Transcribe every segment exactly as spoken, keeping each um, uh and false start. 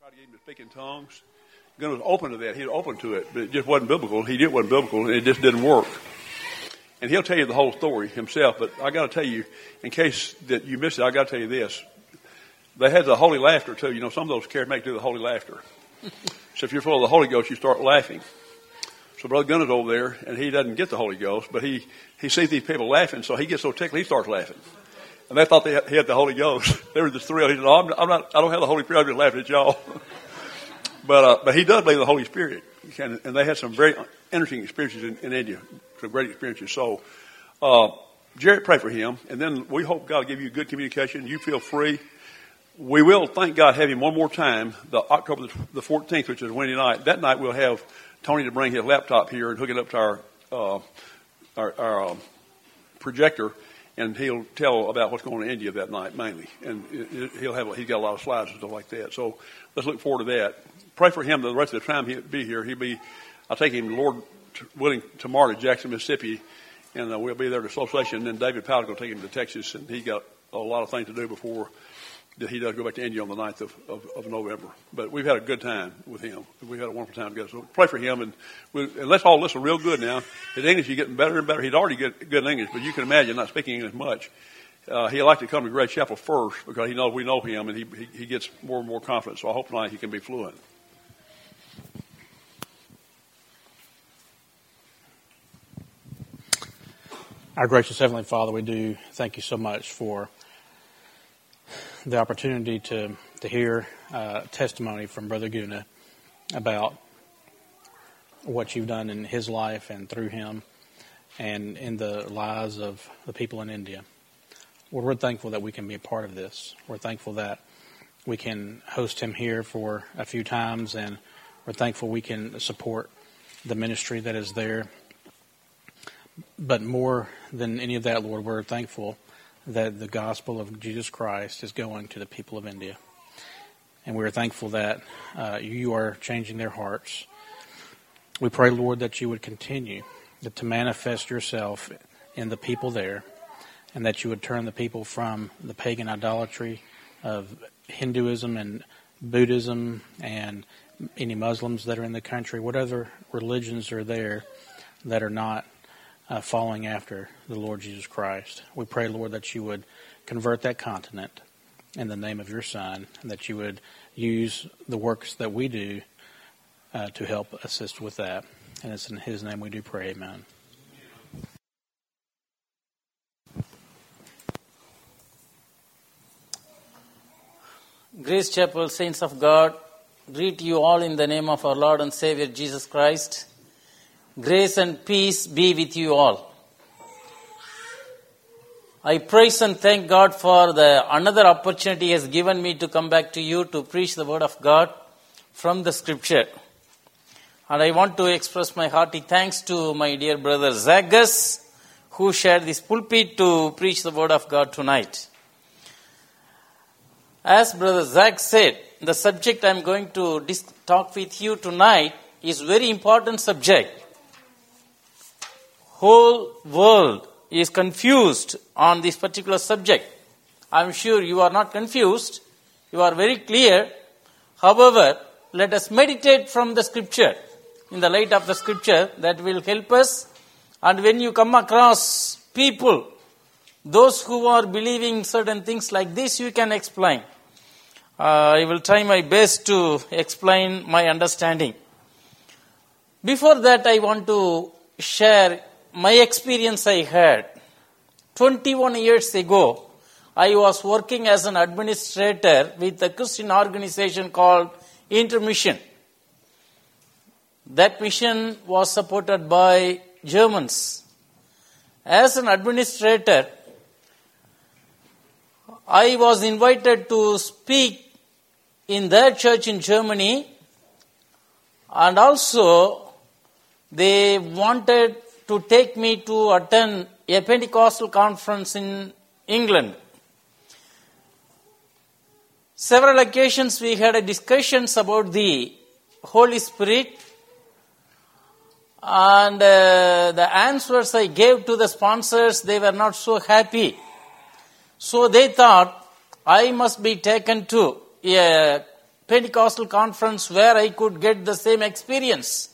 tried to get him to speak in tongues. Gunner was open to that. He was open to it, but it just wasn't biblical. He did wasn't biblical, and it just didn't work. And he'll tell you the whole story himself, but I got to tell you, in case that you missed it, I got to tell you this. They had the holy laughter, too. You know, some of those charismatics do the holy laughter. So if you're full of the Holy Ghost, you start laughing. So Brother Gunner's over there, and he doesn't get the Holy Ghost, but he, he sees these people laughing, so he gets so tickled, he starts laughing. And they thought they had, he had the Holy Ghost. They were just thrilled. He said, no, I'm, I'm not, I don't have the Holy Spirit, I'm just laughing at y'all. but, uh, but he does believe in the Holy Spirit. And, and they had some very interesting experiences in, in India, some great experiences. So, uh, Jarrett, pray for him, and then we hope God will give you good communication. You feel free. We will, thank God, have him one more time, the October the fourteenth, which is Wednesday night. That night we'll have Tony to bring his laptop here and hook it up to our uh, our, our um, projector, and he'll tell about what's going on in India that night mainly. And it, it, he'll have he's got a lot of slides and stuff like that. So let's look forward to that. Pray for him the rest of the time he'll be here. He'll be, I'll take him, Lord willing, tomorrow to Jackson, Mississippi, and uh, we'll be there to Association. And then David Powell's going to take him to Texas, and he's got a lot of things to do before that he does go back to India on the ninth of, of, of November. But we've had a good time with him. We've had a wonderful time together. So pray for him. And, we, and let's all listen real good now. His English is getting better and better. He'd already get good in English, but you can imagine not speaking English much. Uh, he'd like to come to Grace Chapel first because he knows we know him, and he, he, he gets more and more confident. So I hope tonight he can be fluent. Our gracious Heavenly Father, we do thank you so much for the opportunity to, to hear uh, testimony from Brother Guna about what you've done in his life and through him and in the lives of the people in India. Lord, we're thankful that we can be a part of this. We're thankful that we can host him here for a few times, and we're thankful we can support the ministry that is there. But more than any of that, Lord, we're thankful that the gospel of Jesus Christ is going to the people of India. And we're thankful that uh, you are changing their hearts. We pray, Lord, that you would continue to manifest yourself in the people there, and that you would turn the people from the pagan idolatry of Hinduism and Buddhism and any Muslims that are in the country, whatever religions are there that are not Uh, following after the Lord Jesus Christ. We pray, Lord, that you would convert that continent in the name of your Son, and that you would use the works that we do uh, to help assist with that. And it's in his name we do pray, amen. Grace Chapel, saints of God, greet you all in the name of our Lord and Savior Jesus Christ. Grace and peace be with you all. I praise and thank God for the another opportunity He has given me to come back to you to preach the Word of God from the Scripture. And I want to express my hearty thanks to my dear brother Zagus, who shared this pulpit to preach the Word of God tonight. As Brother Zach said, the subject I am going to dis- talk with you tonight is very important subject. Whole world is confused on this particular subject. I'm sure you are not confused. You are very clear. However, let us meditate from the Scripture, in the light of the Scripture, that will help us. And when you come across people, those who are believing certain things like this, you can explain. Uh, I will try my best to explain my understanding. Before that, I want to share my experience I had. twenty-one years ago, I was working as an administrator with a Christian organization called Intermission. That mission was supported by Germans. As an administrator, I was invited to speak in their church in Germany, and also they wanted to take me to attend a Pentecostal conference in England. Several occasions we had a discussions about the Holy Spirit, and uh, the answers I gave to the sponsors, they were not so happy. So they thought I must be taken to a Pentecostal conference where I could get the same experience.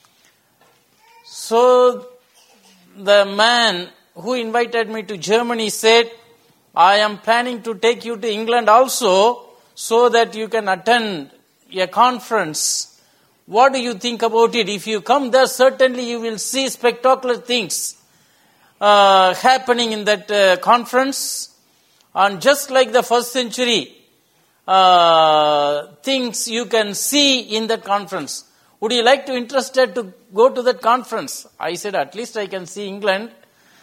So the man who invited me to Germany said, I am planning to take you to England also so that you can attend a conference. What do you think about it? If you come there, certainly you will see spectacular things uh, happening in that uh, conference. And just like the first century uh, things you can see in that conference. Would you like to interested to go to that conference? I said, at least I can see England.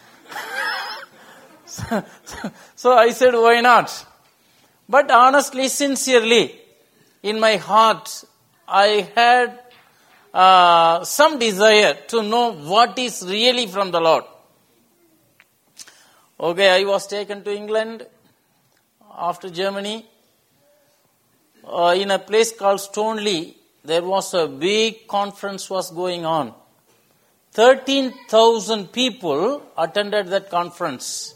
so, so I said, why not? But honestly, sincerely, in my heart, I had uh, some desire to know what is really from the Lord. Okay, I was taken to England after Germany. Uh, in a place called Stoneleigh, there was a big conference was going on. thirteen thousand people attended that conference.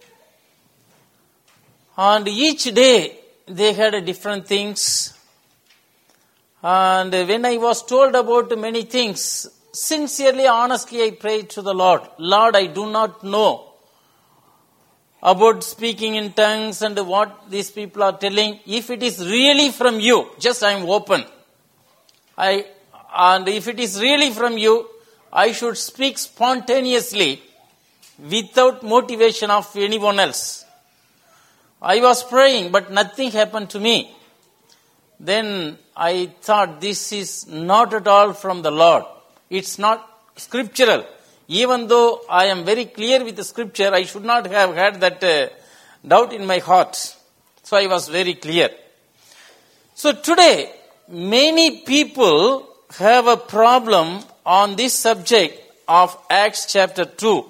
And each day they had different things. And when I was told about many things, sincerely, honestly, I prayed to the Lord. Lord, I do not know about speaking in tongues and what these people are telling. If it is really from you, just I am open. I and if it is really from you, I should speak spontaneously without motivation of anyone else. I was praying, but nothing happened to me. Then I thought, this is not at all from the Lord. It's not scriptural. Even though I am very clear with the scripture, I should not have had that uh, doubt in my heart. So I was very clear. So today, many people have a problem on this subject of Acts chapter two.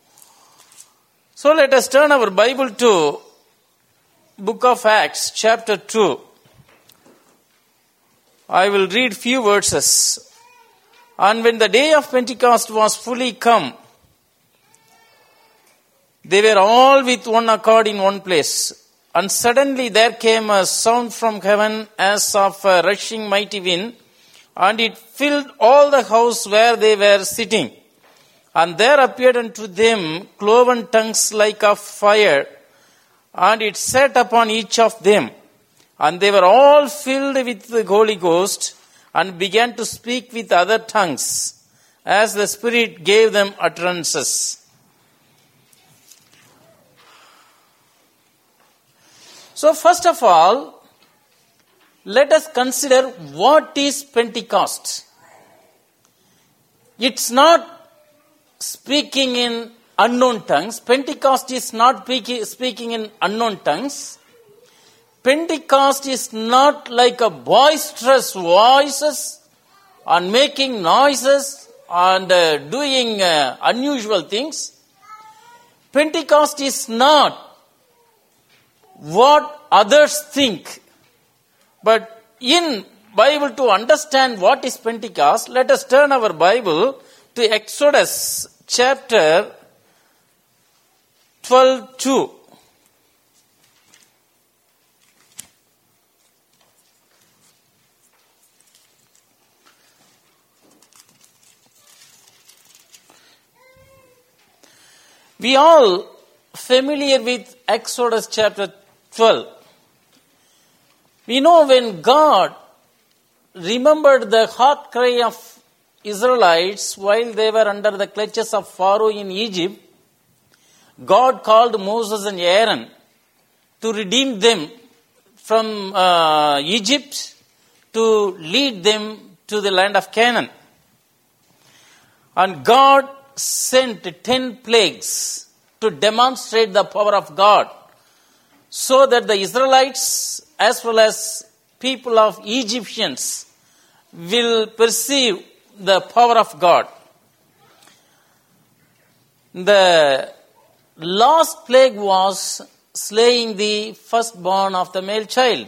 So let us turn our Bible to book of Acts chapter two. I will read few verses. And when the day of Pentecost was fully come, they were all with one accord in one place. And suddenly there came a sound from heaven as of a rushing mighty wind, and it filled all the house where they were sitting. And there appeared unto them cloven tongues like of fire, and it sat upon each of them. And they were all filled with the Holy Ghost, and began to speak with other tongues, as the Spirit gave them utterances. So first of all, let us consider what is Pentecost. It's not speaking in unknown tongues. Pentecost is not speaking in unknown tongues. Pentecost is not like a boisterous voices and making noises and uh, doing uh, unusual things. Pentecost is not what others think. But in Bible, to understand what is Pentecost, let us turn our Bible to Exodus chapter twelve two. We all familiar with Exodus chapter twelve. We know when God remembered the heart cry of Israelites while they were under the clutches of Pharaoh in Egypt, God called Moses and Aaron to redeem them from uh, Egypt, to lead them to the land of Canaan. And God sent ten plagues to demonstrate the power of God, so that the Israelites as well as people of Egyptians will perceive the power of God. The last plague was slaying the firstborn of the male child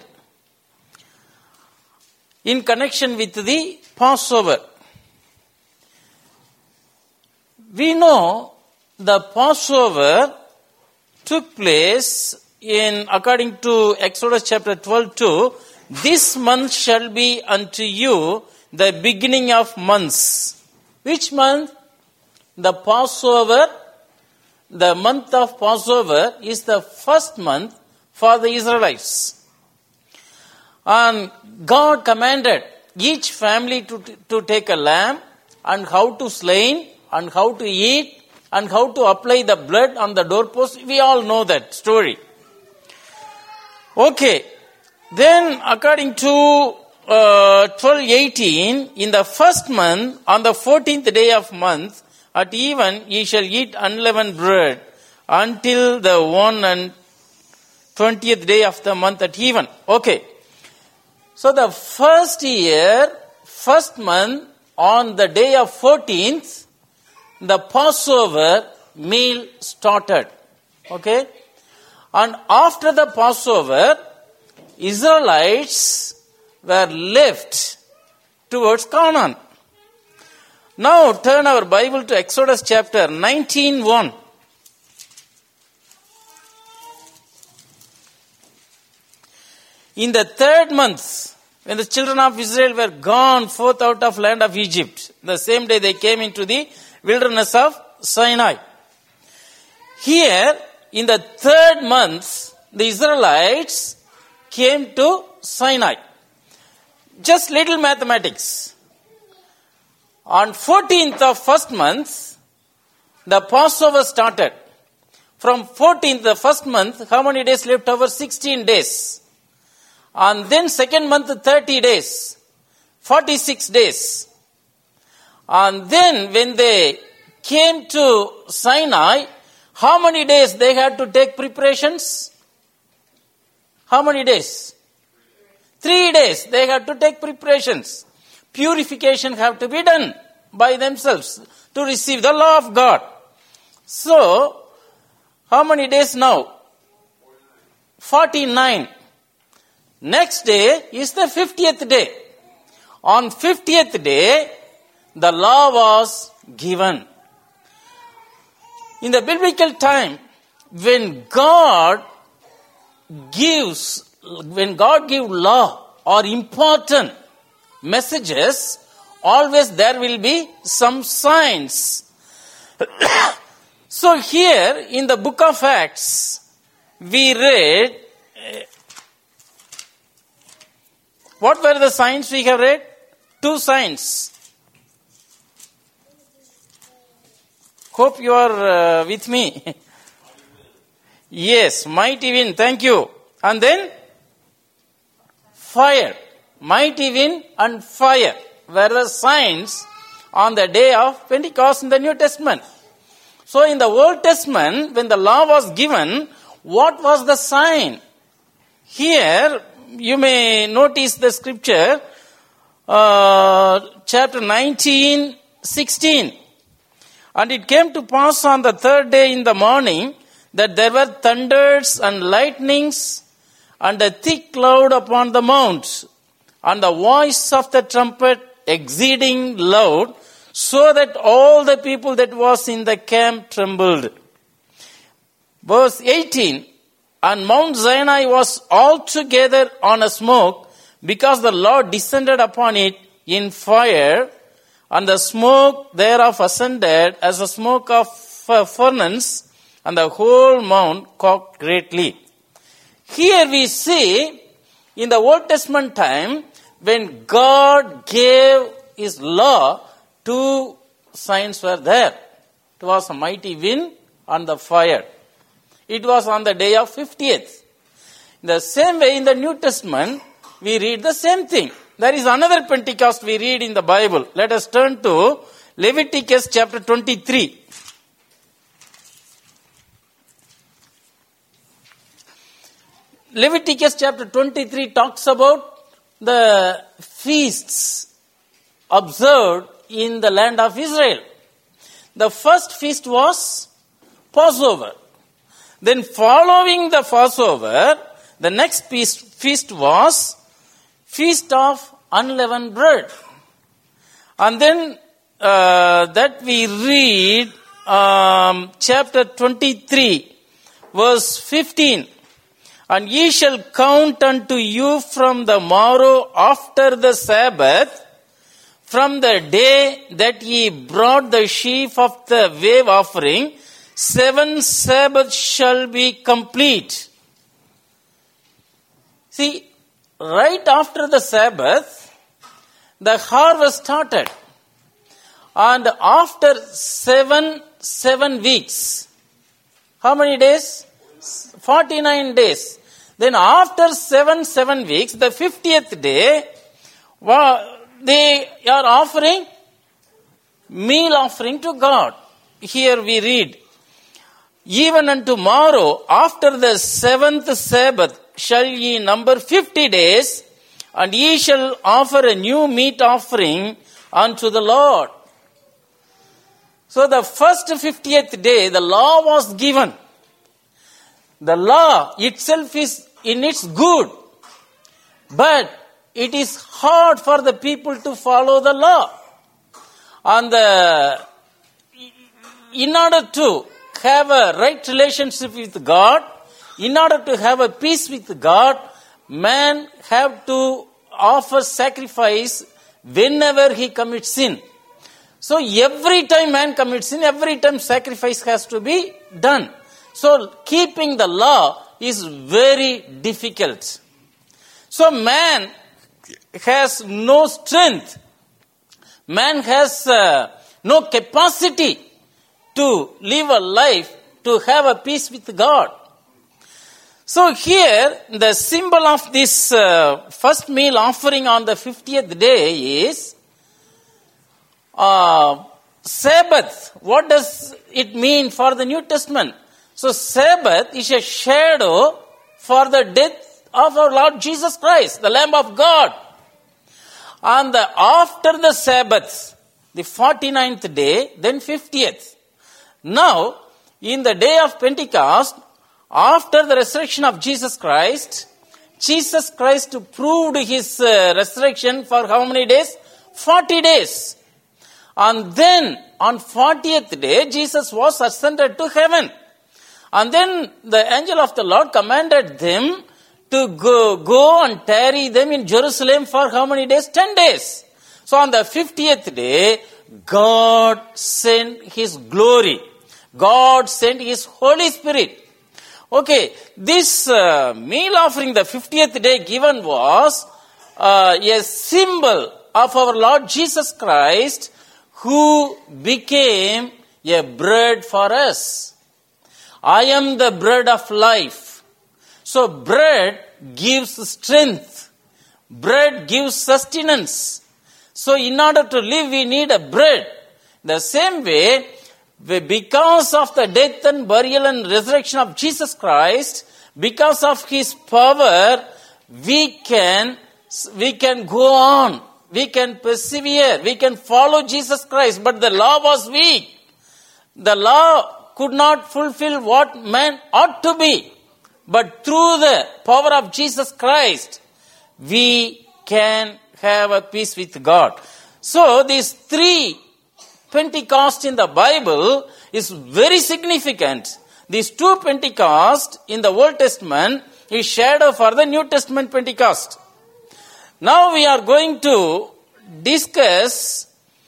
in connection with the Passover. We know the Passover took place in, according to Exodus chapter twelve two, This month shall be unto you the beginning of months. Which month? The Passover. The month of Passover is the first month for the Israelites. And God commanded each family to, to take a lamb and how to slay and how to eat and how to apply the blood on the doorpost. We all know that story. Okay. Then according to uh, twelve eighteen, in the first month, on the fourteenth day of month, at even ye shall eat unleavened bread until the one and twentieth day of the month at even. Okay. So the first year, first month, on the day of fourteenth, the Passover meal started. Okay. And after the Passover, Israelites were left towards Canaan. Now turn our Bible to Exodus chapter nineteen one. In the third month, when the children of Israel were gone forth out of land of Egypt, the same day they came into the wilderness of Sinai. Here, in the third month, the Israelites came to Sinai. Just little mathematics. On fourteenth of first month, the Passover started. From fourteenth, the first month, how many days left over? sixteen days. And then second month, thirty days. forty-six days. And then when they came to Sinai, how many days they had to take preparations? How many days? Three days they had to take preparations. Purification have to be done by themselves to receive the law of God. So, how many days now? forty-nine. Next day is the fiftieth day. On fiftieth day, the law was given. In the biblical time, when God gives, when God gives law or important messages, always there will be some signs. So here in the book of Acts, we read, what were the signs we have read? Two signs. Hope you are uh, with me. Yes, mighty wind, thank you. And then fire. Mighty wind and fire were the signs on the day of Pentecost in the New Testament. So in the Old Testament, when the law was given, what was the sign? Here, you may notice the scripture, uh, chapter nineteen, sixteen. And it came to pass on the third day in the morning that there were thunders and lightnings and a thick cloud upon the mount, and the voice of the trumpet exceeding loud, so that all the people that was in the camp trembled. Verse eighteen, and Mount Sinai was altogether on a smoke, because the Lord descended upon it in fire, and the smoke thereof ascended as the smoke of a furnace, and the whole mount caught greatly. Here we see, in the Old Testament time, when God gave His law, two signs were there. It was a mighty wind and the fire. It was on the day of fiftieth. In the same way, in the New Testament, we read the same thing. There is another Pentecost we read in the Bible. Let us turn to Leviticus chapter twenty-three. Leviticus chapter twenty-three talks about the feasts observed in the land of Israel. The first feast was Passover. Then following the Passover, the next feast, feast was Feast of Unleavened Bread. And then uh, that we read um, chapter twenty-three, verse fifteen. And ye shall count unto you from the morrow after the Sabbath, from the day that ye brought the sheaf of the wave offering, seven Sabbaths shall be complete. See, right after the Sabbath, the harvest started. And after seven, seven weeks, how many days? forty-nine days. Then after seven, seven weeks, the fiftieth day, they are offering meal offering to God. Here we read, even unto tomorrow, after the seventh Sabbath, shall ye number fifty days, and ye shall offer a new meat offering unto the Lord. So the first fiftieth day, the law was given. The law itself is in its good, but it is hard for the people to follow the law. And the, in order to have a right relationship with God, in order to have a peace with God, man have to offer sacrifice whenever he commits sin. So every time man commits sin, every time sacrifice has to be done. So keeping the law is very difficult. So man has no strength. Man has uh, no capacity to live a life to have a peace with God. So here, the symbol of this uh, first meal offering on the fiftieth day is uh, Sabbath. What does it mean for the New Testament? So Sabbath is a shadow for the death of our Lord Jesus Christ, the Lamb of God. And the, after the Sabbath, the forty-ninth day, then fiftieth. Now, in the day of Pentecost, after the resurrection of Jesus Christ, Jesus Christ proved his uh, resurrection for how many days? forty days. And then, on fortieth day, Jesus was ascended to heaven. And then the angel of the Lord commanded them to go, go and tarry them in Jerusalem for how many days? Ten days. So on the fiftieth day, God sent His glory. God sent His Holy Spirit. Okay, this uh, meal offering, the fiftieth day given was uh, a symbol of our Lord Jesus Christ, who became a bread for us. I am the bread of life. So bread gives strength. Bread gives sustenance. So in order to live, we need a bread. The same way, because of the death and burial and resurrection of Jesus Christ, because of His power, we can, we can go on. We can persevere. We can follow Jesus Christ. But the law was weak. The law could not fulfill what man ought to be. But through the power of Jesus Christ, we can have a peace with God. So these three Pentecost in the Bible is very significant. These two Pentecost in the Old Testament is shadow for the New Testament Pentecost. Now we are going to discuss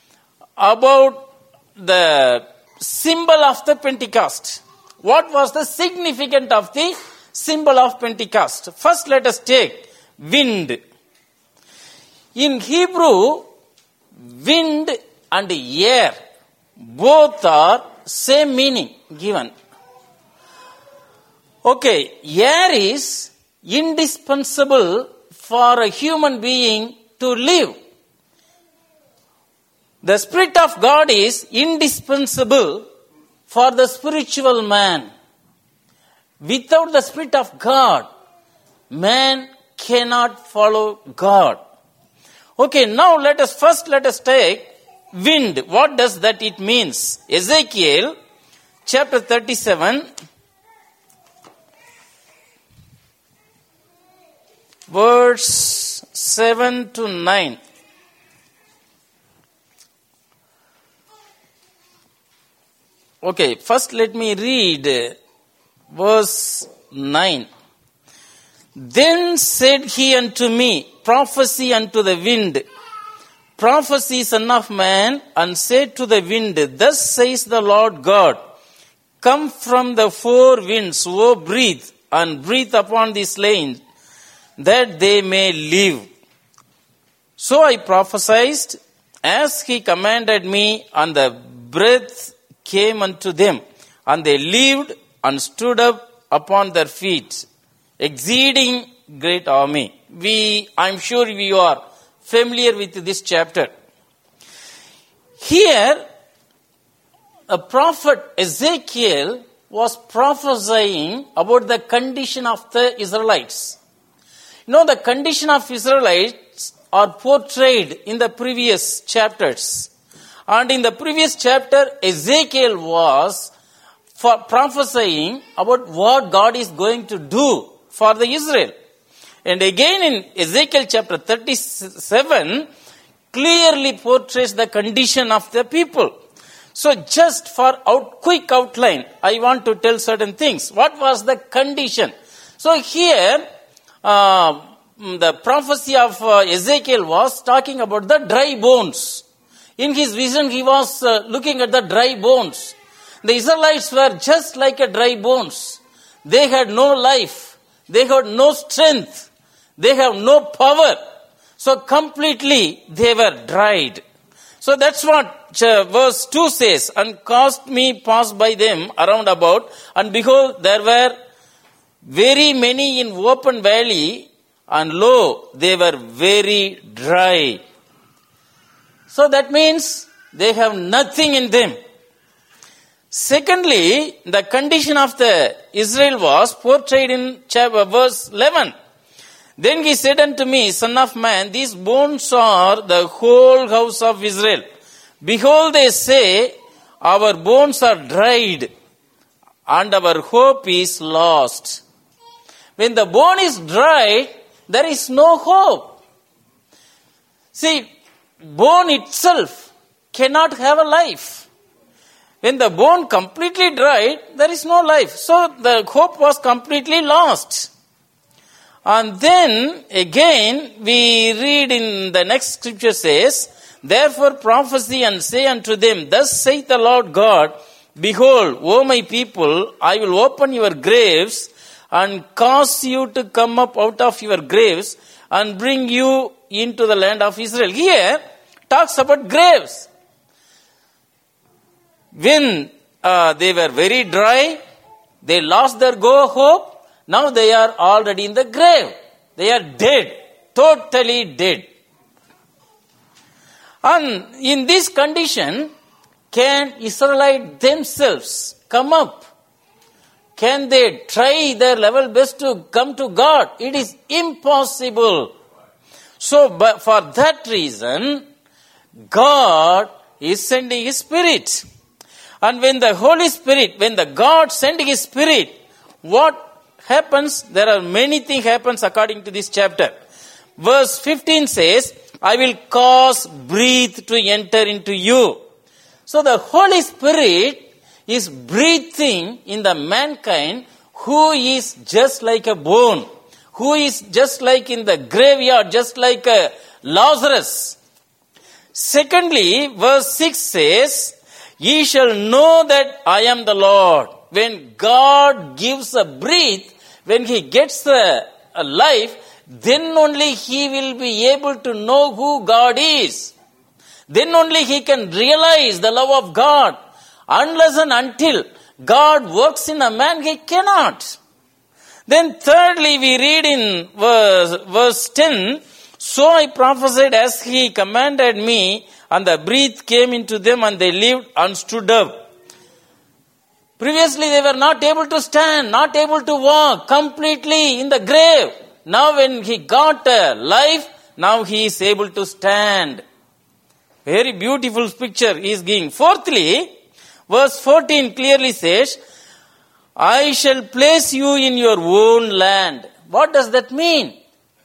about the symbol of the Pentecost. What was the significance of the symbol of Pentecost? First, let us take wind. In Hebrew, wind and air, both are same meaning given. Okay, air is indispensable for a human being to live. The Spirit of God is indispensable for the spiritual man. Without the Spirit of God, man cannot follow God. Okay, now let us first let us take wind. What does that it means? Ezekiel chapter thirty-seven, verse seven to nine. Okay, first let me read verse nine. Then said he unto me, prophesy unto the wind, prophesy, son of man, and say to the wind, thus says the Lord God, come from the four winds, O breathe, and breathe upon the slain, that they may live. So I prophesied as he commanded me, and the breath came unto them, and they lived and stood up upon their feet, exceeding great army. We, I'm sure we are familiar with this chapter. Here, a prophet Ezekiel was prophesying about the condition of the Israelites. You know, the condition of Israelites are portrayed in the previous chapters. And in the previous chapter, Ezekiel was for prophesying about what God is going to do for the Israel. And again in Ezekiel chapter thirty-seven, clearly portrays the condition of the people. So just for out, quick outline, I want to tell certain things. What was the condition? So here, uh, the prophecy of uh, Ezekiel was talking about the dry bones. In his vision, he was uh, looking at the dry bones. The Israelites were just like a dry bones. They had no life. They had no strength. They have no power. So completely they were dried. So that's what uh, verse two says. And caused me pass by them around about. And behold, there were very many in open valley. And lo, they were very dry. So that means they have nothing in them. Secondly, the condition of the Israel was portrayed in chapter verse eleven. Then he said unto me, Son of man, these bones are the whole house of Israel. Behold, they say, our bones are dried, and our hope is lost. When the bone is dried, there is no hope. See, bone itself cannot have a life. When the bone completely dried, there is no life. So the hope was completely lost. And then again we read in the next scripture says, therefore prophesy and say unto them, thus saith the Lord God, behold, O my people, I will open your graves and cause you to come up out of your graves and bring you into the land of Israel. Here talks about graves. When uh, they were very dry, they lost their go hope. Now they are already in the grave. They are dead, totally dead. And in this condition, can Israelites themselves come up? Can they try their level best to come to God? It is impossible. So, but for that reason, God is sending His Spirit. And when the Holy Spirit, when the God sent His Spirit, what happens? There are many things happens according to this chapter. Verse fifteen says, I will cause breath to enter into you. So the Holy Spirit is breathing in the mankind who is just like a bone, who is just like in the graveyard, just like a Lazarus. Secondly, verse six says, ye shall know that I am the Lord. When God gives a breath, when He gets a, a life, then only He will be able to know who God is. Then only he can realize the love of God. Unless and until God works in a man, he cannot. Then thirdly, we read in verse, verse ten, so I prophesied as he commanded me, and the breath came into them, and they lived and stood up. Previously, they were not able to stand, not able to walk, completely in the grave. Now when he got a life, now he is able to stand. Very beautiful picture he is giving. Fourthly, verse fourteen clearly says, I shall place you in your own land. What does that mean?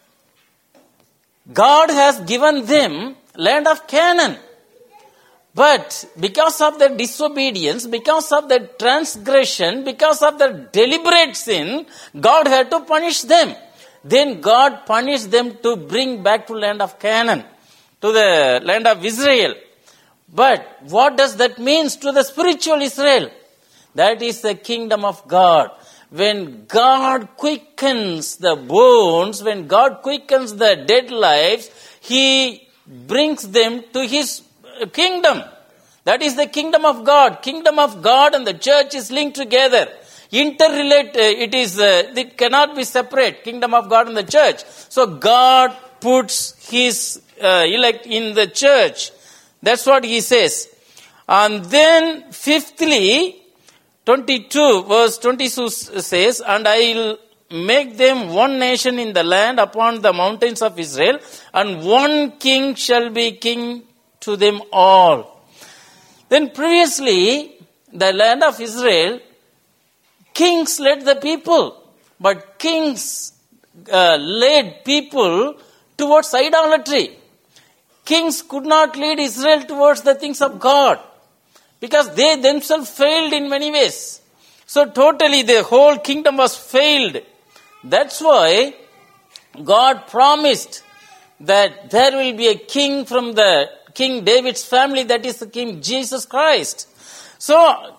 God has given them land of Canaan. But because of their disobedience, because of their transgression, because of their deliberate sin, God had to punish them. then God punished them to bring back to land of Canaan, to the land of Israel. But what does that mean to the spiritual Israel? That is the kingdom of God. When God quickens the bones, when God quickens the dead lives, He brings them to His kingdom. That is the kingdom of God. Kingdom of God and the church is linked together. Interrelate, it is, uh, it cannot be separate, kingdom of God and the church. So God puts His uh, elect in the church. That's what He says. And then fifthly, twenty-two, verse twenty-two says, and I will make them one nation in the land upon the mountains of Israel, and one king shall be king to them all. Then previously, the land of Israel, kings led the people, but kings uh, led people towards idolatry. Kings could not lead Israel towards the things of God because they themselves failed in many ways. So totally the whole kingdom was failed. That's why God promised that there will be a king from the King David's family, that is the King Jesus Christ. So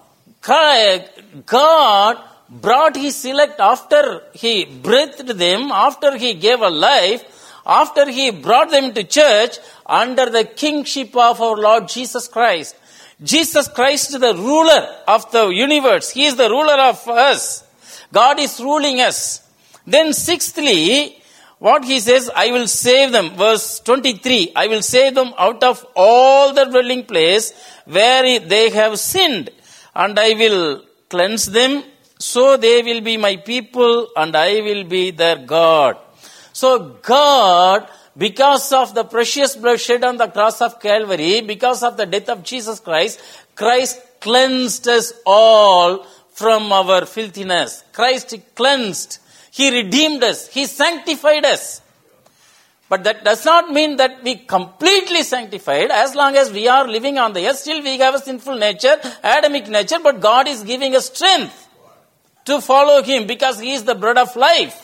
God brought His elect after He breathed them, after He gave a life, after He brought them to church under the kingship of our Lord Jesus Christ. Jesus Christ is the ruler of the universe. He is the ruler of us. God is ruling us. Then sixthly, what He says, I will save them. Verse twenty-three, I will save them out of all the dwelling place where they have sinned, and I will cleanse them, so they will be my people, and I will be their God. So God, because of the precious blood shed on the cross of Calvary, because of the death of Jesus Christ, Christ cleansed us all from our filthiness. Christ cleansed. He redeemed us. He sanctified us. But that does not mean that we completely sanctified. As long as we are living on the earth, still we have a sinful nature, Adamic nature, but God is giving us strength to follow Him because He is the bread of life.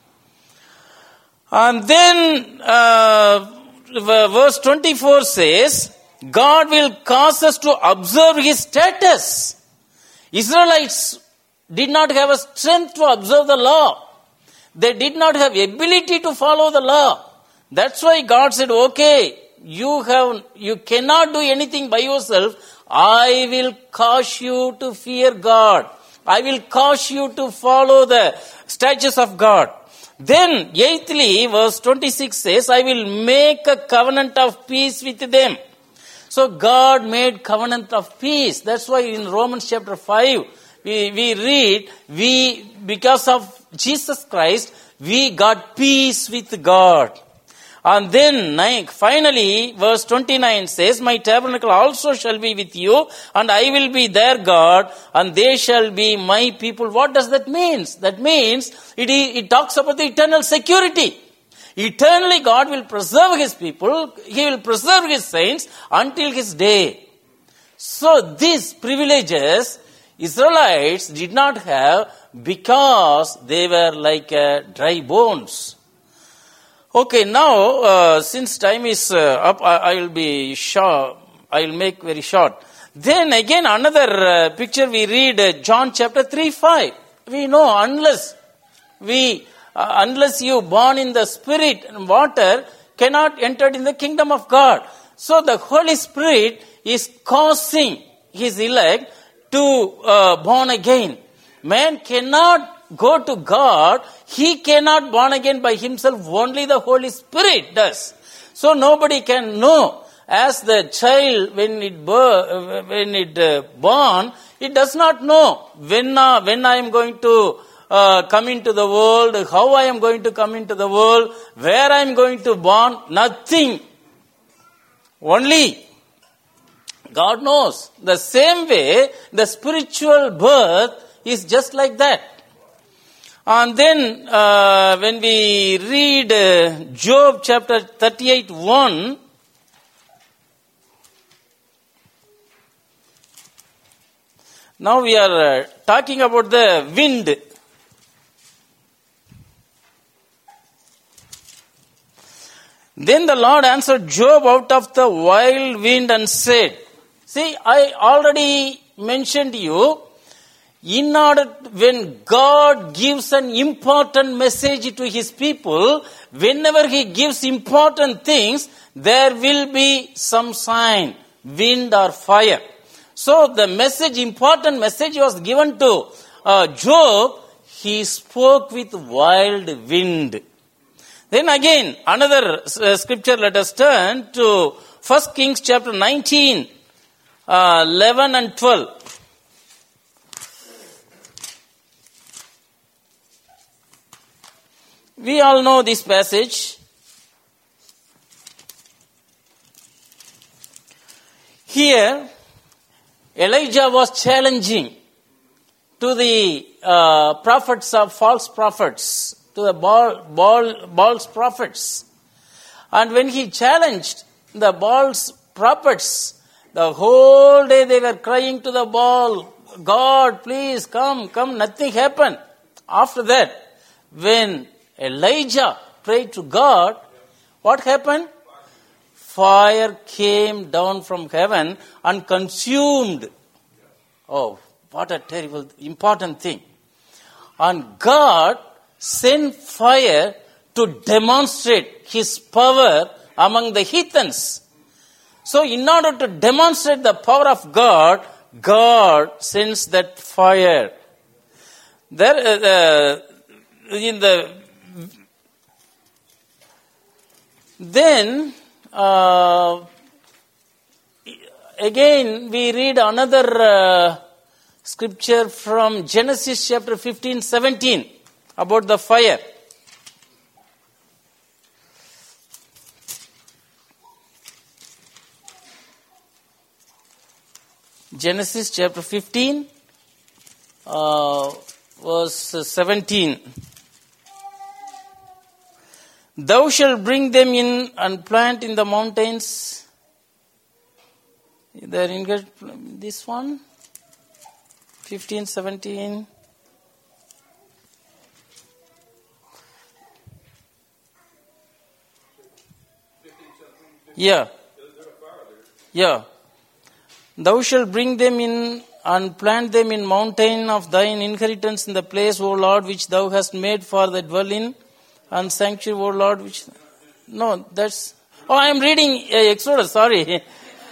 And then uh, verse twenty-four says, God will cause us to observe His status. Israelites did not have a strength to observe the law. They did not have ability to follow the law. That's why God said, okay, you have, you cannot do anything by yourself. I will cause you to fear God. I will cause you to follow the statutes of God. Then, eighthly, verse twenty-six says, I will make a covenant of peace with them. So God made covenant of peace. That's why in Romans chapter five, we, we read, we, because of Jesus Christ, we got peace with God. And then, nine, finally, verse twenty-nine says, my tabernacle also shall be with you, and I will be their God, and they shall be my people. What does that mean? That means it, it talks about the eternal security. Eternally, God will preserve His people. He will preserve His saints until His day. So these privileges, Israelites did not have because they were like uh, dry bones. Okay, now, uh, since time is uh, up, I, I will be short. I will make very short. Then again, another uh, picture we read, uh, John chapter three, five. We know, unless we, uh, unless you born in the Spirit and water, cannot enter in the kingdom of God. So the Holy Spirit is causing His elect to uh, born again. Man cannot go to God. He cannot born again by himself. Only the Holy Spirit does. So nobody can know. As the child, when it bur- when it uh, born, it does not know when uh, when I am going to uh, come into the world, how I am going to come into the world, where I am going to born. Nothing. Only God knows. The same way, the spiritual birth is just like that. And then, uh, when we read uh, Job chapter thirty-eight, one, now we are uh, talking about the wind. Then the Lord answered Job out of the wild wind and said, see, I already mentioned you, in order, when God gives an important message to his people, whenever he gives important things, there will be some sign, wind or fire. So the message, important message was given to uh, Job. He spoke with wild wind. Then again, another uh, scripture, let us turn to First Kings chapter nineteen, uh, eleven and twelve. We all know this passage. Here, Elijah was challenging to the uh, prophets of false prophets, to the Baal, Baal, Baal's prophets. And when he challenged the Baal's prophets, the whole day they were crying to the Baal, God, please come, come, nothing happened. After that, when Elijah prayed to God, what happened? Fire came down from heaven and consumed. Oh, what a terrible, important thing. And God sent fire to demonstrate his power among the heathens. So in order to demonstrate the power of God, God sends that fire. There, uh, in the Then, uh, again, we read another uh, scripture from Genesis chapter fifteen, seventeen about the fire. Genesis chapter fifteen, uh, verse seventeen. Thou shalt bring them in and plant in the mountains. There in this one, fifteen, seventeen. Yeah. Yeah. Thou shalt bring them in and plant them in mountain of thine inheritance in the place, O Lord, which thou hast made for the dwelling. And sanctuary, O Lord, which... No, that's... Oh, I am reading uh, Exodus, sorry.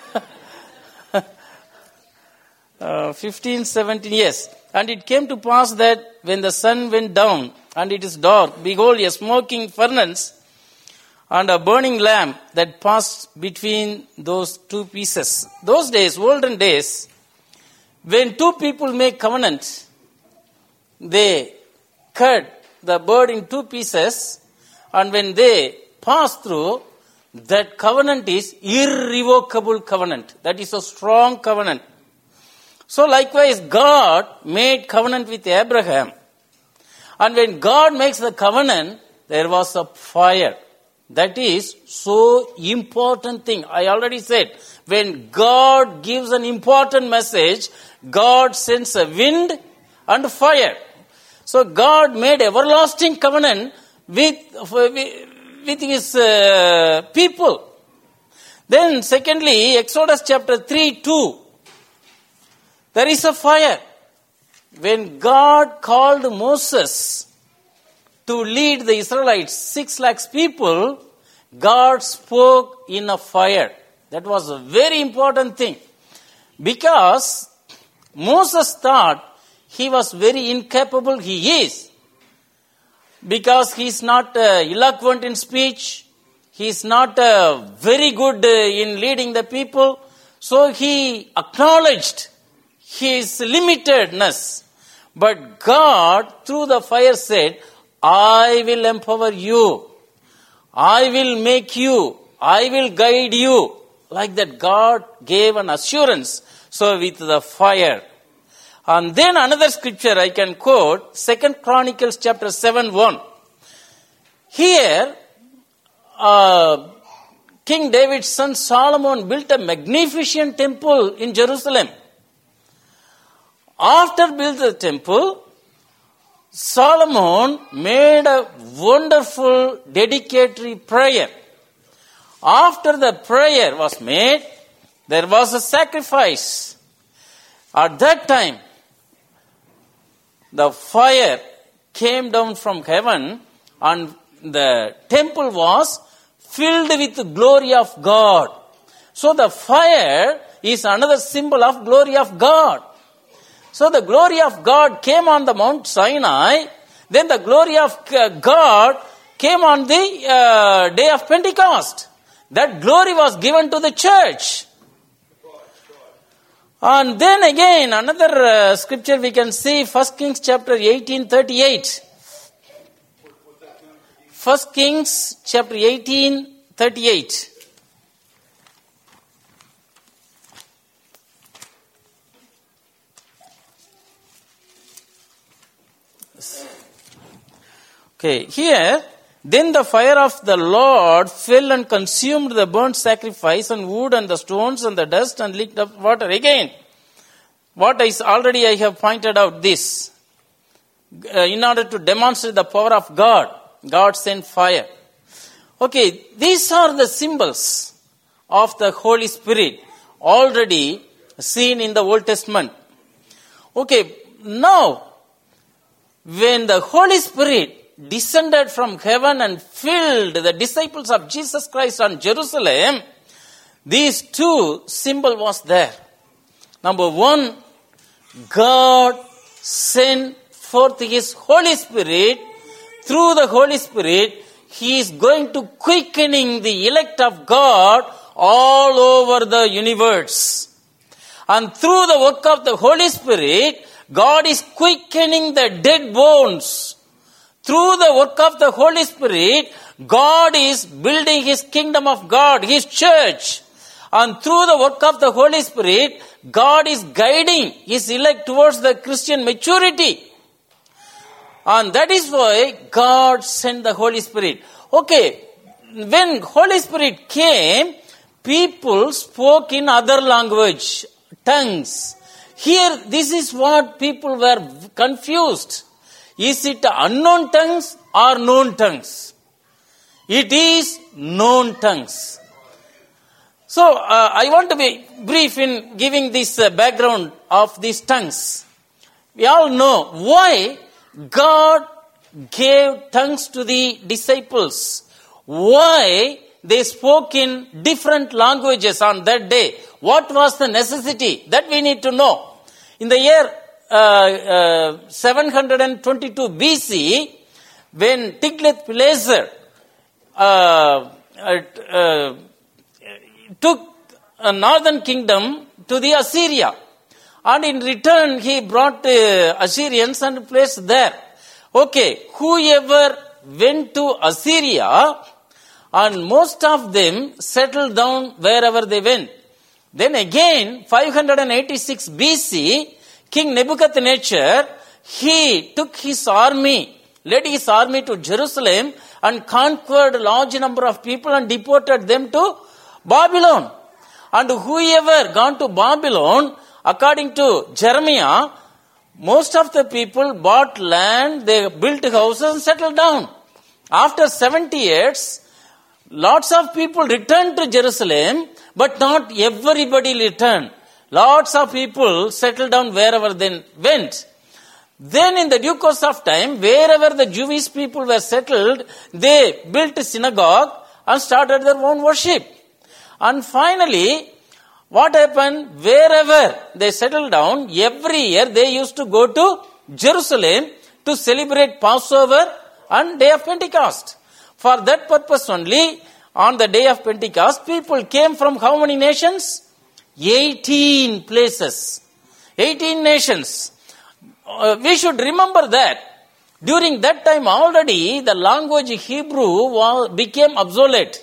uh, fifteen, seventeen, yes. And it came to pass that when the sun went down and it is dark, behold, a smoking furnace and a burning lamp that passed between those two pieces. Those days, olden days, when two people make covenant, they cut the bird in two pieces, and when they pass through, that covenant is irrevocable covenant. That is a strong covenant. So likewise, God made covenant with Abraham. And when God makes the covenant, there was a fire. That is so important thing. I already said, when God gives an important message, God sends a wind and fire. So God made everlasting covenant with, with his uh, people. Then secondly, Exodus chapter three, two. There is a fire. When God called Moses to lead the Israelites, six lakhs people, God spoke in a fire. That was a very important thing. Because Moses thought he was very incapable. He is. Because he is not uh, eloquent in speech. He is not uh, very good uh, in leading the people. So he acknowledged his limitedness. But God, through the fire, said, I will empower you. I will make you. I will guide you. Like that, God gave an assurance. So with the fire. And then another scripture I can quote, Second Chronicles chapter seven, one. Here, uh, King David's son Solomon built a magnificent temple in Jerusalem. After building the temple, Solomon made a wonderful dedicatory prayer. After the prayer was made, there was a sacrifice. At that time, the fire came down from heaven and the temple was filled with the glory of God. So the fire is another symbol of glory of God. So the glory of God came on the Mount Sinai. Then the glory of God came on the uh, day of Pentecost. That glory was given to the church. And then again, another uh, scripture we can see, First Kings chapter eighteen thirty-eight. First Kings chapter eighteen thirty-eight. Okay, here, then the fire of the Lord fell and consumed the burnt sacrifice and wood and the stones and the dust and licked up water. Again, what is already I have pointed out this. Uh, in order to demonstrate the power of God, God sent fire. Okay, these are the symbols of the Holy Spirit already seen in the Old Testament. Okay, now, when the Holy Spirit descended from heaven and filled the disciples of Jesus Christ on Jerusalem, these two symbols was there. Number one, God sent forth His Holy Spirit. Through the Holy Spirit, He is going to quickening the elect of God all over the universe. And through the work of the Holy Spirit, God is quickening the dead bones. Through the work of the Holy Spirit, God is building His kingdom of God, His church. And through the work of the Holy Spirit, God is guiding His elect towards the Christian maturity. And that is why God sent the Holy Spirit. Okay, when Holy Spirit came, people spoke in other language, tongues. Here, this is what people were confused. Is it unknown tongues or known tongues? It is known tongues. So, uh, I want to be brief in giving this uh, background of these tongues. We all know why God gave tongues to the disciples. Why they spoke in different languages on that day. What was the necessity? That we need to know. In the year uh, uh, seven hundred twenty-two B C, when Tiglath-Pileser uh, uh, took a northern kingdom to the Assyria, and in return he brought uh, Assyrians and placed there. Okay, whoever went to Assyria, and most of them settled down wherever they went. Then again, five hundred eighty-six B C, King Nebuchadnezzar, he took his army, led his army to Jerusalem and conquered a large number of people and deported them to Babylon. And whoever gone to Babylon, according to Jeremiah, most of the people bought land, they built houses and settled down. After seventy years, lots of people returned to Jerusalem, but not everybody returned. Lots of people settled down wherever they went. Then in the due course of time, wherever the Jewish people were settled, they built a synagogue and started their own worship. And finally, what happened? Wherever they settled down, every year they used to go to Jerusalem to celebrate Passover and Day of Pentecost. For that purpose only, on the Day of Pentecost, people came from how many nations? eighteen places. eighteen nations. Uh, we should remember that. During that time already, the language Hebrew was, became obsolete.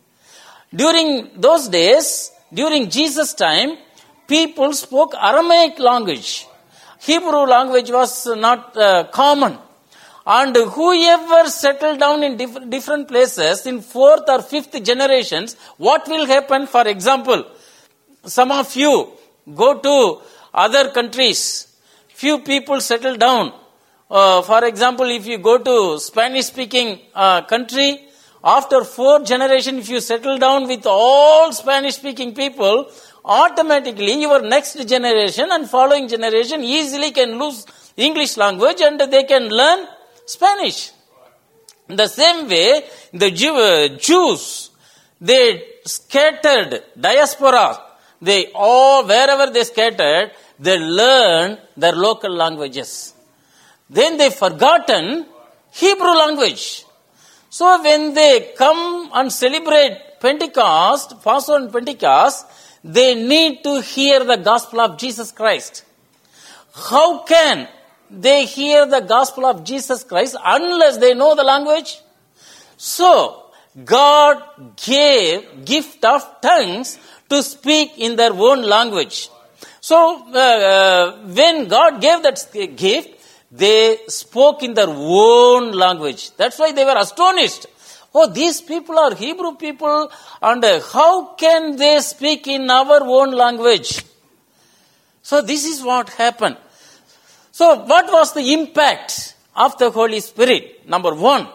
During those days, during Jesus' time, people spoke Aramaic language. Hebrew language was not uh, common. And whoever settled down in diff- different places in fourth or fifth generations, what will happen? For example, some of you go to other countries. Few people settle down. Uh, for example, if you go to Spanish-speaking uh, country After four generations, if you settle down with all Spanish-speaking people, automatically your next generation and following generation easily can lose English language and they can learn Spanish. In the same way, the Jew, uh, Jews, they scattered, diaspora, they all, wherever they scattered, they learned their local languages. Then they forgotten Hebrew language. So when they come and celebrate Pentecost, Passover and Pentecost, they need to hear the gospel of Jesus Christ. How can they hear the gospel of Jesus Christ unless they know the language? So, God gave gift of tongues to speak in their own language. So, uh, uh, when God gave that gift, they spoke in their own language. That's why they were astonished. Oh, these people are Hebrew people, and uh, how can they speak in our own language? So, this is what happened. So, what was the impact of the Holy Spirit? Number one,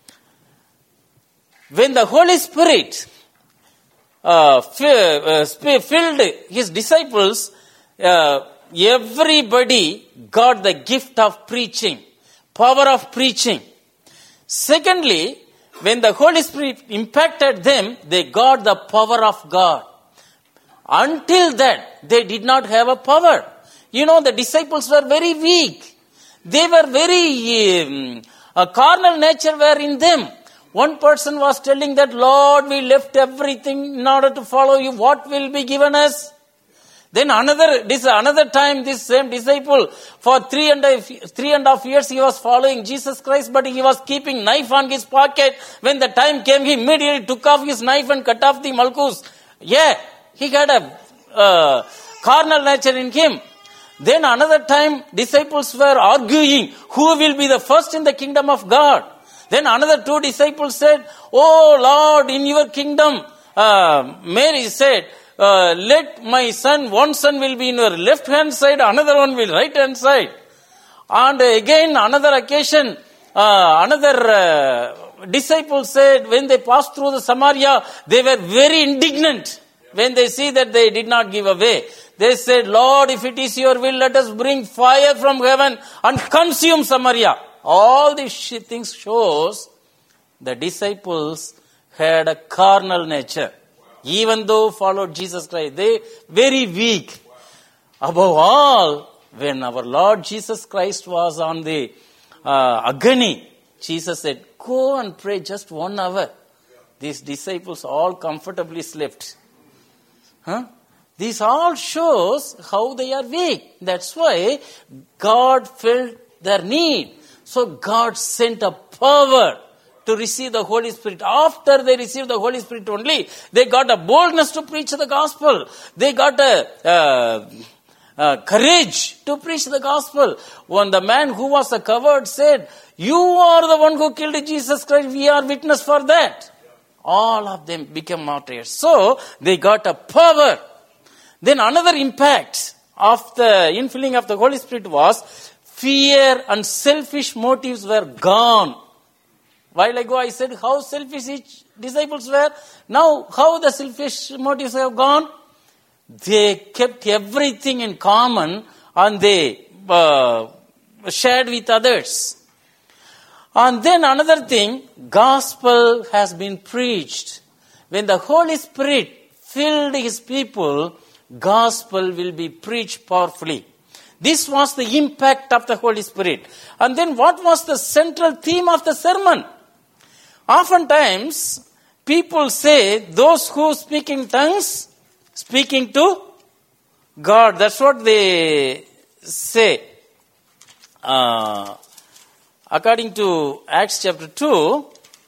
when the Holy Spirit uh, filled his disciples, uh, everybody got the gift of preaching, power of preaching. Secondly, when the Holy Spirit impacted them, they got the power of God. Until that, they did not have a power. You know, the disciples were very weak. They were very, um, a carnal nature were in them. One person was telling that, Lord, we left everything in order to follow you. What will be given us? Then another, this another time, this same disciple, for three and a, three and a half years, he was following Jesus Christ, but he was keeping knife on his pocket. When the time came, he immediately took off his knife and cut off the malchus. Yeah, he had a uh, carnal nature in him. Then another time, disciples were arguing, who will be the first in the kingdom of God? Then another two disciples said, oh Lord, in your kingdom, uh, Mary said, uh, let my son, one son will be in your left hand side, another one will right hand side. And again, another occasion, uh, another uh, disciple said, when they passed through the Samaria, they were very indignant when they see that they did not give away. They said, Lord, if it is your will, let us bring fire from heaven and consume Samaria. All these things shows the disciples had a carnal nature. Even though followed Jesus Christ, they very weak. Above all, when our Lord Jesus Christ was on the uh, agony, Jesus said, go and pray just one hour. These disciples all comfortably slept. Huh? This all shows how they are weak. That's why God felt their need. So God sent a power to receive the Holy Spirit. After they received the Holy Spirit only, they got a boldness to preach the gospel. They got a uh, uh, courage to preach the gospel. When the man who was covered said, you are the one who killed Jesus Christ, we are witness for that. All of them became martyrs. So they got a power. Then another impact of the infilling of the Holy Spirit was fear and selfish motives were gone. While ago I said how selfish each disciples were. Now how the selfish motives have gone? They kept everything in common and they uh, shared with others. And then another thing, gospel has been preached. When the Holy Spirit filled his people, gospel will be preached powerfully. This was the impact of the Holy Spirit. And then what was the central theme of the sermon? Oftentimes, people say, those who speak in tongues, speaking to God. That's what they say. Uh, according to Acts chapter two,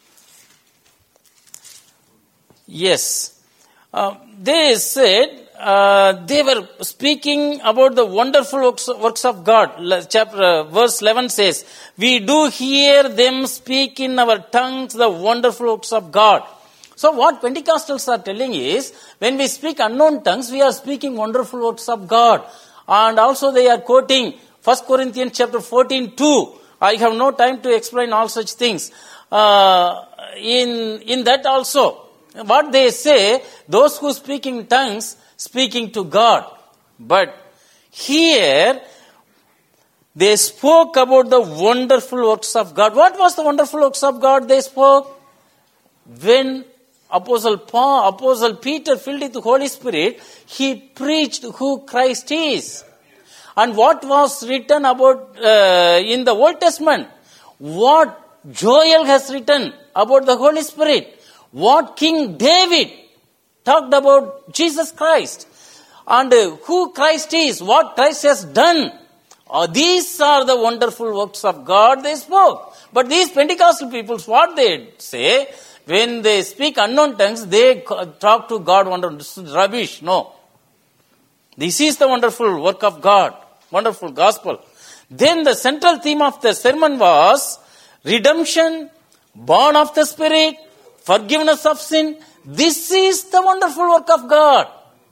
yes, uh, they said, Uh, they were speaking about the wonderful works, works of God. Chapter, uh, verse eleven says, we do hear them speak in our tongues the wonderful works of God. So what Pentecostals are telling is, when we speak unknown tongues, we are speaking wonderful works of God. And also they are quoting First Corinthians chapter fourteen two. I have no time to explain all such things. uh, in, in that also. What they say, those who speak in tongues, speaking to God. But here, they spoke about the wonderful works of God. What was the wonderful works of God they spoke? When Apostle Paul, Apostle Peter, filled with the Holy Spirit, he preached who Christ is. And what was written about uh, in the Old Testament? What Joel has written about the Holy Spirit. What King David talked about Jesus Christ. And uh, who Christ is. What Christ has done. Uh, these are the wonderful works of God they spoke. But these Pentecostal people, what they say, when they speak unknown tongues, they talk to God wonderful. This is rubbish. No. This is the wonderful work of God. Wonderful gospel. Then the central theme of the sermon was redemption, born of the Spirit, forgiveness of sin. This is the wonderful work of God.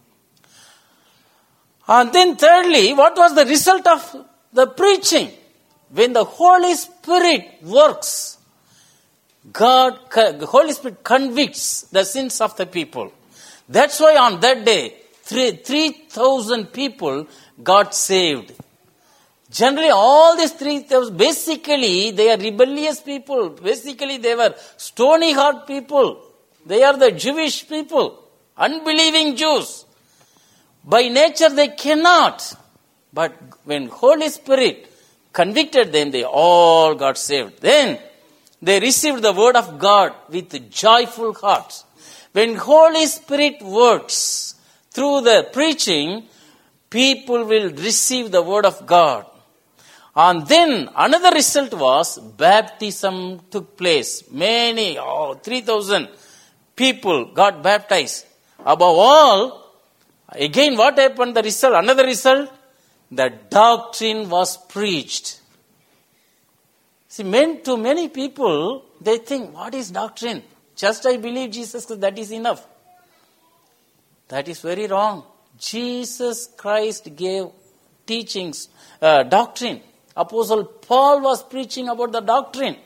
And then thirdly, what was the result of the preaching? When the Holy Spirit works, God, the Holy Spirit convicts the sins of the people. That's why on that day, three thousand people got saved. Generally, all these three thousand, basically, they are rebellious people. Basically, they were stony heart people. They are the Jewish people, unbelieving Jews. By nature, they cannot. But when Holy Spirit convicted them, they all got saved. Then, they received the word of God with joyful hearts. When Holy Spirit works through the preaching, people will receive the word of God. And then another result was baptism took place. Many, oh, three thousand people got baptized. Above all, again what happened? The result, another result, the doctrine was preached. See, meant to many people, they think, what is doctrine? Just I believe Jesus, that is enough. That is very wrong. Jesus Christ gave teachings, uh, doctrine. Apostle Paul was preaching about the doctrine.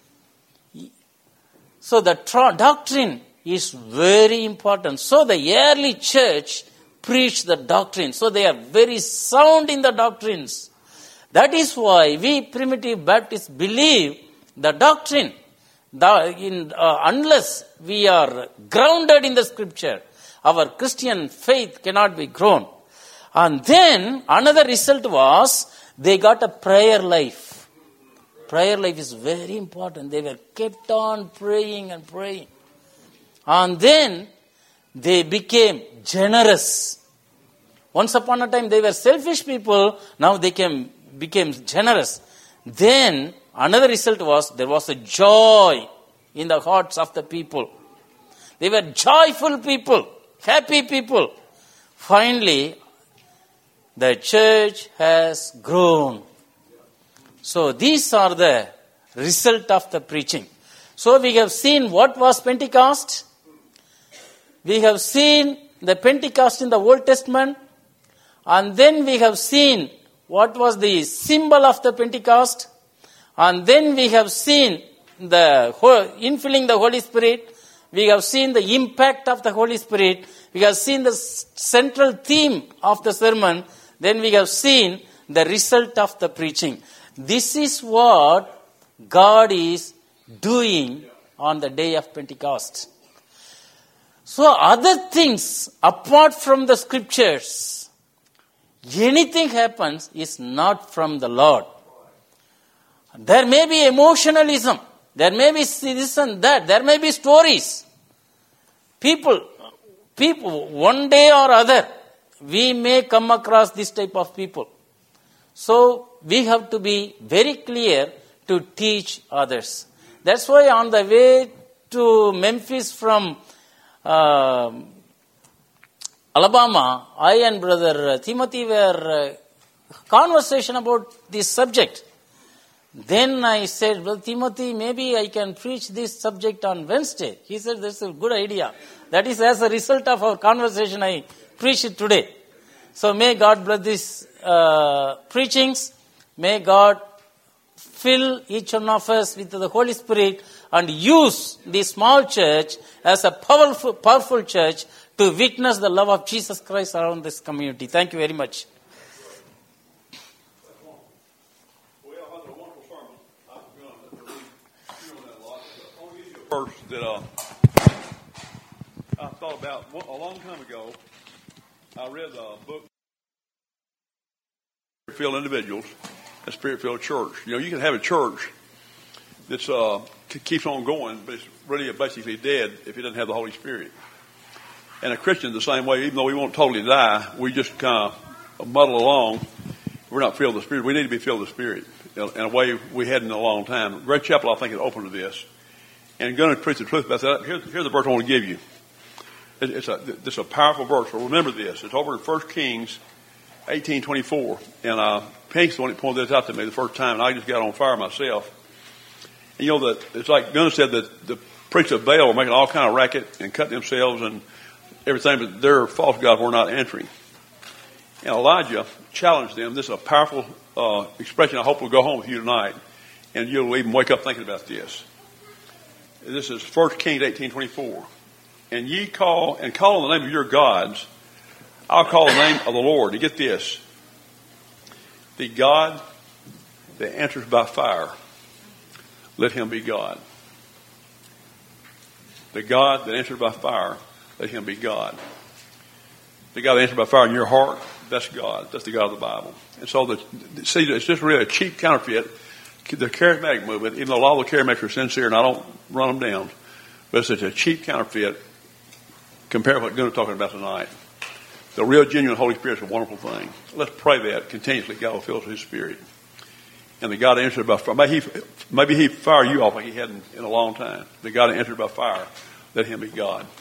So the tra- doctrine is very important. So the early church preached the doctrine. So they are very sound in the doctrines. That is why we primitive Baptists believe the doctrine. The, in, uh, unless we are grounded in the scripture, our Christian faith cannot be grown. And then another result was they got a prayer life. Prayer life is very important. They were kept on praying and praying. And then they became generous. Once upon a time they were selfish people. Now they came, became generous. Then another result was there was a joy in the hearts of the people. They were joyful people, happy people. Finally, the church has grown. So these are the result of the preaching. So we have seen what was Pentecost. We have seen the Pentecost in the Old Testament. And then we have seen what was the symbol of the Pentecost. And then we have seen the infilling the Holy Spirit. We have seen the impact of the Holy Spirit. We have seen the central theme of the sermon. Then we have seen the result of the preaching. This is what God is doing on the day of Pentecost. So other things apart from the scriptures, anything happens is not from the Lord. There may be emotionalism. There may be this and that. There may be stories. People, people, one day or other, we may come across this type of people. So we have to be very clear to teach others. That's why on the way to Memphis from uh, Alabama, I and Brother Timothy were uh, conversation about this subject. Then I said, Brother Timothy, maybe I can preach this subject on Wednesday. He said, that's a good idea. That is as a result of our conversation, I preach it today. So may God bless these uh, preachings. May God fill each one of us with the Holy Spirit and use the small church as a powerful, powerful church to witness the love of Jesus Christ around this community. Thank you very much. Verse that uh, I thought about a long time ago. I read a book, Spirit-filled individuals, a Spirit-filled church. You know, you can have a church that's uh, keeps on going, but it's really basically dead if it doesn't have the Holy Spirit. And a Christian the same way, even though we won't totally die, we just kind of muddle along. We're not filled with the Spirit. We need to be filled with the Spirit in a way we hadn't in a long time. Great Chapel, I think, is open to this. And going to preach the truth about that, here's, here's the verse I want to give you. It's a, it's a powerful verse. So remember this. It's over in First Kings eighteen twenty-four. And uh, Pink's the one that pointed this out to me the first time, and I just got on fire myself. And you know, that it's like Gunnar said that the priests of Baal were making all kind of racket and cutting themselves and everything, but their false gods were not answering. And Elijah challenged them. This is a powerful uh, expression. I hope will go home with you tonight, and you'll even wake up thinking about this. This is First Kings eighteen twenty-four. And ye call, and call on the name of your gods. I'll call the name of the Lord. You get this. The God that answers by fire, let him be God. The God that answers by fire, let him be God. The God that answers by fire in your heart, that's God. That's the God of the Bible. And so, the, see, it's just really a cheap counterfeit. The charismatic movement, even though a lot of the charismatics are sincere, and I don't run them down, but it's such a cheap counterfeit compared to what Gunnar's talking about tonight. The real, genuine Holy Spirit is a wonderful thing. Let's pray that continuously God will fill us with His Spirit. And the God that answered by fire, maybe He, maybe he fire you off like He hadn't in a long time. The God that answered by fire, let Him be God.